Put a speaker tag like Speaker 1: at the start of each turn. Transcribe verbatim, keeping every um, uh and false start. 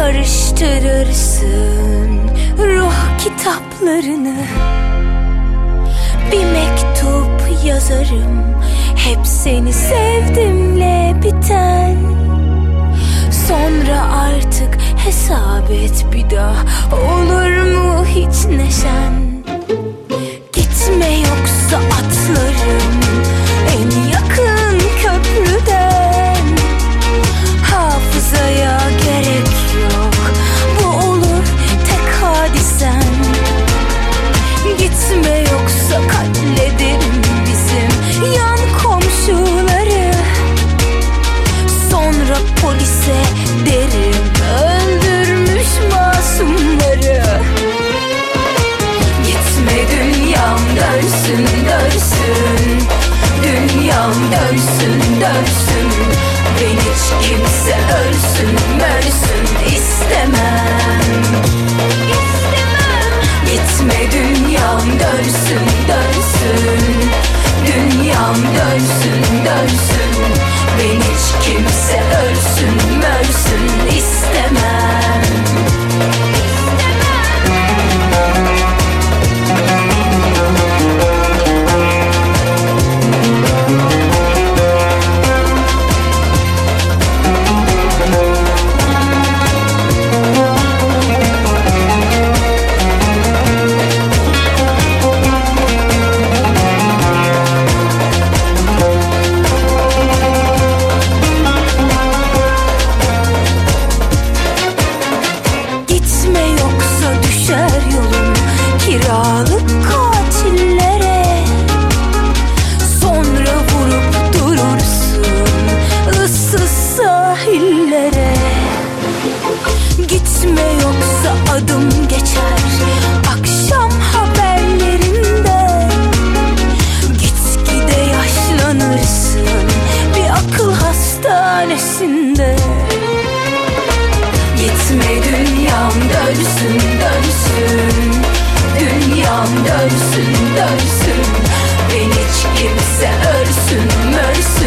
Speaker 1: Karıştırırsın ruh kitaplarını, bir mektup yazarım, hep seni sevdimle biten. Sonra artık hesap et bir daha, olur mu hiç neşen? Gitme yoksa atlarım en yakın köprüden. Hafızaya gerek yok, bu olur tek hadisen. Gitme yoksa katlederim bizim yan komşuları. Sonra polise derim öldürmüş masumları. Gitme dünyam dönsün dönsün, dünyam dönsün dönsün. Ben hiç kimse ölsün ölsün istemem, istemem. Gitme dünyam dönsün dönsün, dünyam dönsün dönsün. Ben hiç kimse ölsün ölsün istemem, kiralık katillere. Sonra vurup durursun ıssız sahillere. Gitme yoksa adım geçer akşam haberlerinde. Gitgide yaşlanırsın bir akıl hastanesinde. Gitme dünyam dönsün dönsün, dünyam dönsün dönsün. Ben hiç kimse ölsün ölsün